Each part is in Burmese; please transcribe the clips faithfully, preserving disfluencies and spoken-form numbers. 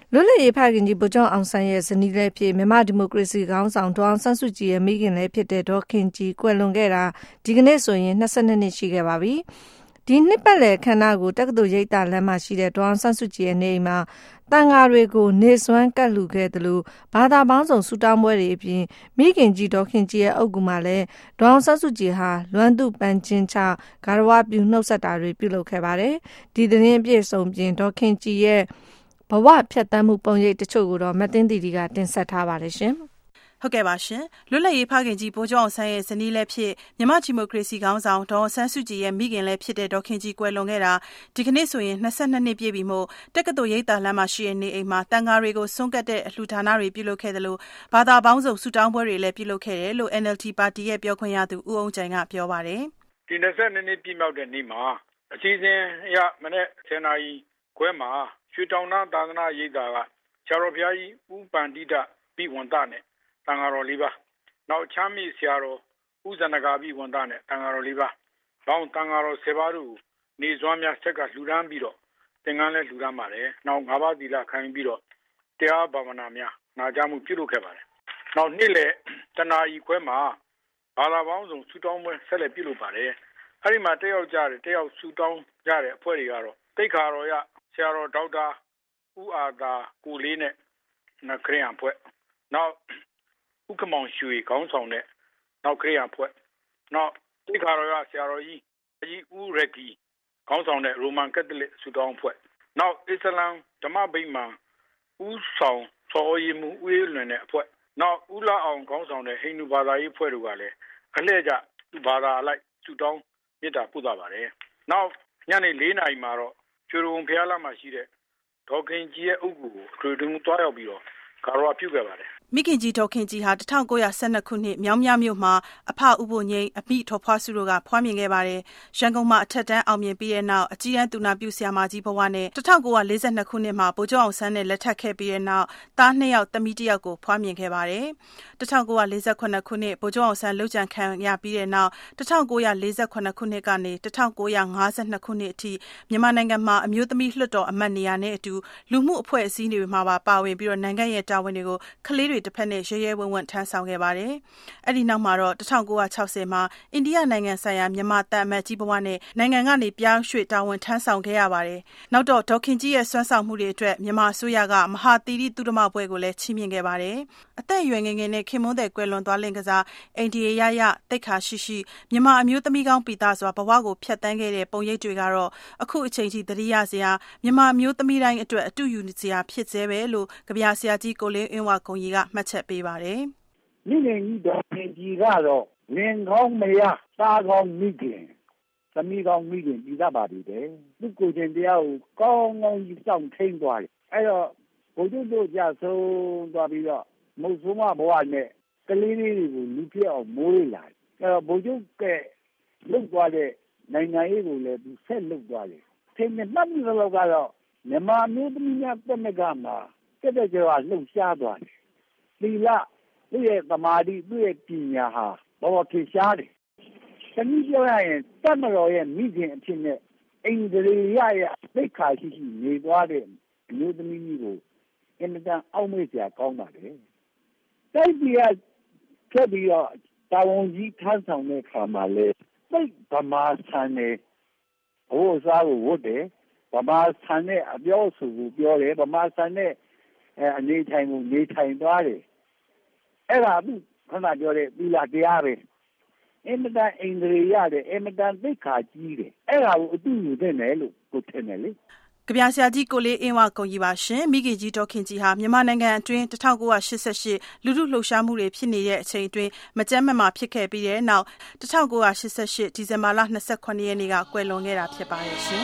လွတ်လပ်ရေးဖခင်ကြီးဗိုလ်ချုပ်အောင်ဆန်းရဲ့ဇနီးလည်းဖြစ်မြန်မာဒီမိုကရေစီခေါင်းဆောင်ဒေါ်အောင်ဆန်းစုကြည်ရဲ့မိခင်လည်းဖြစ်တဲ့ဒေါ်ခင်ကြည်ကွယ်လွန်ခဲ့တာဒီကနေ့ဆိုရင်နှစ်၂နှစ်ရှိခဲ့ပါပြီ။ဒီနှစ်ပတ်လည်ခမ်းနားကိုတက္ကသိုလ်ရိပ်သာလမ်းမှာရှိတဲ့ဒေါ်အောင်ဆန်းစုကြည်ရဲ့နေအိမ်မှာတန်ဃာတွေကိုနေစွမ်းကပ်လှူခဲ့တယ်လို့ဘာသာပေါင်းစုံဆူတောင်းပွဲတွေအပြင်မိခင်ကြီးဒေါ်ခင်ကြည်ရဲ့အုပ်ကူမှာလည်းဒေါ်အောင်ဆန်းစုကြည်ဟာလွမ်းသူပန်းချင်းချဂါရဝပြုနှုတ်ဆက်တာတွေပြုလုပ်ခဲ့ပါတယ်။ဒီသတင်းအပြည့်စုံပြင်ဒေါ်ခင်ကြည်ရဲ့ဘဝဖြတ်သန်းမှုပုံရိပ်တချို့ကိုတော့မသိန်းတီတီကတင်ဆက်ထားပါတယ်ရှင်။ဟုတ်ကဲ့ပါရှင်လွတ်လပ်ရေးဖခင်ကြီးဗိုလ်ချုပ်အောင်ဆန်းရဲ့ဇနီးလည်းဖြစ်မြန်မာဒီမိုကရေစီခေါင်းဆောင်ဒေါ်အောင်ဆန်းစုကြည်ရဲ့မိခင်လည်းဖြစ်တဲ့ဒေါ်ခင်ကြည်ကွယ်လွန်ခဲ့တာဒီကနေ့ဆိုရင်နှစ်၂နှစ်ပြည့်ပြီမို့တက္ကသိုလ်ရိပ်သာလမ်းမှာရှိတဲ့နေအိမ်မှာတန်ဃာတွေကိုစွန့်ကပ်တဲ့အလှူဒါနတွေပြုလုပ်ခဲ့တယ်လို့ဘာသာပေါင်းစုံဆုတောင်းပွဲတွေလည်းပြုလုပ်ခဲ့တယ်လို့ N L D ပါတီရဲ့ပြောခွင့်ရသူဦးအောင်ကြိုင်ကပြောပါတယ်ဒီနှစ်၂နှစ်ပြည့်မြောက်တဲ့နေ့မှာအစည်းအဝေးရမနေ့ဆယ်နာရီခွဲမှာရွှေတောင်နာသာသနာရိပ်သာကဆရာတော်ဘုရားကြီးဦးပန္တိတပိဝန္တနဲ့တန်ဃာတော်လေးပါနောက်ချမ်းမြေဆရာတော်ဦးဇဏကာပိဝန္တနဲ့တန်ဃာတော်လေးပါလောင်းတန်ဃာတော်ဆယ်ပါးတို့နေစွမ်းများဆက်ကလှူဒန်းပြီးတော့သင်္ကန်းလည်းလှူဒန်းပါတယ်နောက်ငါးပါးသီလခံပြီးတော့တရားဘာဝနာများနာကြားမှုပြုလုပ်ခဲ့ပါတယ်နောက်နေ့လေတနာရီခွဲမှာဘာသာပေါင်းစုံဆူတောင်းပွဲဆက်လက်ပြုလုပ်ပါတယ်အဲဒီမှာတက်ရောက်ကြတဲ့တက်ရောက်ဆူတောင်းကြတဲ့အဖွဲ့တွေကတော့တိတ်ခါတော်ရဆရာတော်ဒေါက်တာဦးအာသာကိုလေးနဲ့နခရိယံဖွဲ့နောက်ဥက္ကမောင်ရွှေခေါင်းဆောင်တဲ့နောက်ခရိယံဖွဲ့နောက်တိတ်ခါတော်ရဆရာတော်ကြီးအကြီးဦးရကီခေါင်းဆောင်တဲ့ရိုမန်ကက်သလစ်ဆူတောင်းဖွဲ့နောက်အစ္စလမ်ဓမ္မဗိမာန်ဦးဆောင်စောရီမူဦးလွင်တဲ့အဖွဲ့နောက်ဦးလာအောင်ခေါင်းဆောင်တဲ့ဟိန္ဒူဘာသာရေးဖွဲ့တို့ကလည်းအလှည့်ကျဘာသာအလိုက်ဆူတောင်းမေတ္တာပို့သပါတယ်နောက်ညနေ၄နာရီမှာတော့ကျွေးရုံဖျားလာမှာရှိတဲ့ဒေါ်ခင်ကြီးရဲ့အုပ်ကိုထွေထွေတွားရောက်ပြီးတော့ကာရဝပြုခဲ့ပါတယ်မိခင်ကြီးဒေါ်ခင်ကြီးဟာ၁၉၁၂ခုနှစ်မြောင်းမြမြို့မှာအဖဥပုငိမ့်အမိထော်ဖွားစုတို့ကဖွားမြင်ခဲ့ပါတယ်။ရန်ကုန်မှာအထက်တန်းအောင်မြင်ပြီးတဲ့နောက်အကြီးတန်းသူနာပြုဆရာမကြီးဘဝနဲ့၁၉၄၂ခုနှစ်မှာဗိုလ်ချုပ်အောင်ဆန်းနဲ့လက်ထပ်ခဲ့ပြီးတဲ့နောက်သားနှစ်ယောက်သမီးတစ်ယောက်ကိုဖွားမြင်ခဲ့ပါတယ်။၁၉၄၇ခုနှစ်ဗိုလ်ချုပ်အောင်ဆန်းလှုပ်ကြံခံရပြီးတဲ့နောက်၁၉၄၇ခုနှစ်ကနေ၁၉၅၂ခုနှစ်အထိမြန်မာနိုင်ငံမှာအမျိုးသမီးလွှတ်တော်အမတ်နေရာနဲ့အတူလူမှုအဖွဲ့အစည်းတွေမှာပါပါဝင်ပြီးတော့နိုင်ငံရဲ့တာဝန်တွေကိုကလေးတွေတစ်ဖက်နဲ့ရဲရဲဝံ့ဝံ့ထမ်းဆောင်ခဲ့ပါတယ်။အဲ့ဒီနောက်မှာတော့၁၉၆၀မှာအိန္ဒိယနိုင်ငံဆိုင်ရာမြန်မာတပ်အမတ်ကြီးဘဝနဲ့နိုင်ငံကနေပြောင်းရွှေ့တာဝန်ထမ်းဆောင်ခဲ့ရပါတယ်။နောက်တော့ဒေါ်ခင်ကြီးရဲ့စွမ်းဆောင်မှုတွေအတွက်မြန်မာအစိုးရကမဟာသီရိသုတမဘွဲကိုလည်းချီးမြှင့်ခဲ့ပါတယ်။အသက်အရွယ်ငယ်ငယ်နဲ့ခင်မွန်းတဲ့ကွယ်လွန်သွားလင်ကစားအိန္ဒိယရရတိတ်ခါရှိရှိမြန်မာအမျိုးသမီးကောင်းပီတာစွာဘဝကိုဖျက်ဆီးခဲ့တဲ့ပုံရိပ်တွေကတော့အခုအချိန်ထိသတိရစရာမြန်မာအမျိုးသမီးတိုင်းအတွက်အတူယူစရာဖြစ်စေပဲလို့ကဗျာဆရာကြီးကိုလင်းအင်းဝဂုံကြီးကမှတ်ချက်ပေးပါတယ်မိခင်ကြီးဒေါ်ခင်ကြီးကတော့လင်ကောင်းမရသားကောင်းမိခင်သမီးကောင်းမိခင်ပြီးသားပါပြီတဲ့သူကိုယ်ချင်းတရားကိုကောင်းကောင်းကြီးစောင့်ထိန်သွားတယ်အဲ့တော့ဘုရားတို့ကြဆုံးသွားပြီးတော့မုတ်ဆိုးမဘဝနဲ့ကလေးလေးတွေကိုလူပြည့်အောင်မိုးရလာအဲ့တော့ဘုရားကလုတ်သွားတဲ့နိုင်ငံရေးကိုလည်းသူဆက်လုတ်သွားတယ်သင်နဲ့မှတ်မိတော့ကတော့မြန်မာမျိုးသမီးများတက်မကမှာတက်တဲ့ကျော်ကလှုပ်ရှားသွားတယ်သီလသူ့ရဲ့သမာဓိသူ့ရဲ့ပညာဟာဘောပေါ်ထင်ရှားတယ်။တနည်းပြောရရင်တမတော်ရဲ့မိခင်အဖြစ်နဲ့အိန္ဒြေရရဲ့သိက္ခာရှိရှိနေသွားတဲ့အမျိုးသမီးကြီးကိုအင်မတန်အောက်မေ့စရာကောင်းပါတယ်။တိုက်ပြည်ကဖြစ်ပြီးတော့တာဝန်ကြီးထမ်းဆောင်တဲ့ခါမှာလေသိဗမာဆန်နေဘိုးစားကိုဝတ်တယ်ဗမာဆန်နဲ့အပြောအဆိုကိုပြောတယ်ဗမာဆန်နဲ့အနေထိုင်ကိုနေထိုင်သွားတယ်အဲ့ဒါအခုခဏပြောတဲ့သီလတရားပဲအင်မတန်အိန္ဒြေရတယ်အင်မတန်သိက္ခာကြီးတယ်အဲ့ဒါကိုအတူယူတဲ့နယ်လို့ကိုထင်တယ်လေကဗျာဆရာကြီးကိုလေးအင်းဝဂုံကြီးပါရှင်မိခင်ကြီးဒေါ်ခင်ကြီးဟာမြန်မာနိုင်ငံအတွင်း၁၉၈၈လူထုလှုပ်ရှားမှုတွေဖြစ်နေတဲ့အချိန်အတွင်းမကြမ်းမမာဖြစ်ခဲ့ပြီးတဲ့နောက်၁၉၈၈ဒီဇင်ဘာလ၂၇ရက်နေ့ကကွယ်လွန်ခဲ့တာဖြစ်ပါတယ်ရှင်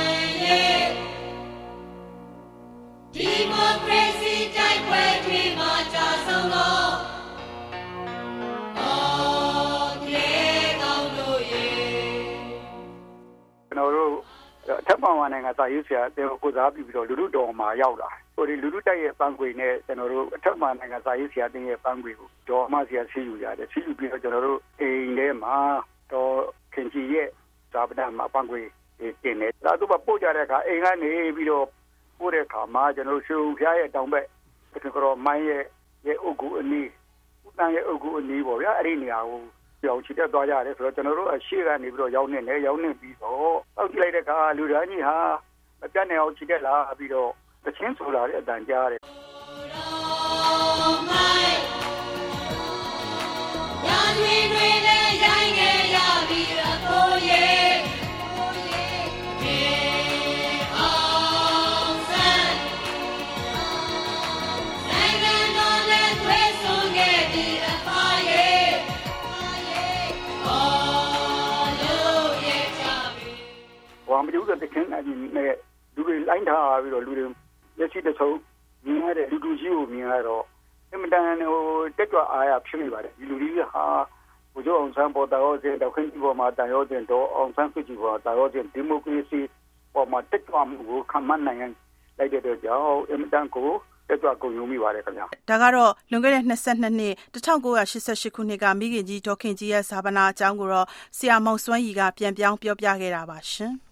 ဒီမိုကရေစီတိုက်ပွဲတွေမှာကြာဆုံးလို့ထပ်မံနိုင်ငံစာရေးဆရာတဲ့ကိုစားပြီးပြီးတော့လူလူတော်မှာရောက်လာဟိုဒီလူလူတိုက်ရဲ့ပန်းခွေနဲ့ကျွန်တော်တို့အထက်မနိုင်ငံစာရေးဆရာတင်းရဲ့ပန်းခွေကိုဒေါ်မဆရာဆီးယူရတယ်ဆီးယူပြီးတော့ကျွန်တော်တို့အိမ်ထဲမှာတော့ခင်ကြီးရဲ့ဇာပဒမှာပန်းခွေတင်တယ်ဒါသူကပို့ကြတဲ့အခါအိမ်ကနေပြီးတော့ပို့တဲ့အခါမှာကျွန်တော်ရွှေဖျားရဲ့တောင်ဘက်ကတော့မိုင်းရဲ့ရဲ့အုပ်ကူအနီးဦးတန်းရဲ့အုပ်ကူအနီးပေါ့ဗျာအဲ့ဒီနေရာကိုကြောင်ချီတက်သွားကြတယ်ဆိုတော့ကျွန်တော်တို့အရှိကနေပြီးတော့ရောက်နေတယ်ရောက်နေပြီးတော့တောက်ကြည့်လိုက်တဲ့အခါလူသားကြီးဟာမပြတ်နိုင်အောင်ချီတက်လာပြီးတော့တချင်းဆိုလာတဲ့အတန်ကြားတယ်မကျူတဲ့တခင်နဲ့လူတွေလိုင်းထားပြီးတော့လူတွေလက်ရှိတဆုံမြင်ရတဲ့လူလူကြီးကိုမြင်ရတော့အင်မတန်ဟိုတက်ကြွအားရဖြစ်နေပါတယ်ဒီလူကြီးဟာဘုရားအောင်ဆန်းပေါ်တော်တဲ့တောက်ခင်းကြီးပေါ်မှာတန်ရောတဲ့တော့အောင်ဆန်းစုကြည်ပေါ်တာရောတဲ့ဒီမိုကရေစီပေါ်မှာတက်ကြွမှုကိုခံမှန်းနိုင်လိုက်တဲ့ကြောင့်အင်မတန်ကိုတက်ကြွကုန်ယူမိပါတယ်ခင်ဗျာဒါကတော့လွန်ခဲ့တဲ့နှစ်နှစ်နှစ်တထောင်ကိုးရာရှစ်ဆယ့်ရှစ်ခုနှစ်ကမိခင်ကြီးဒေါ်ခင်ကြီးရဲ့ဇာပနာအကြောင်းကိုတော့ဆရာမောင်စွမ်းရီကပြန်ပြောင်းပြောပြခဲ့တာပါရှင်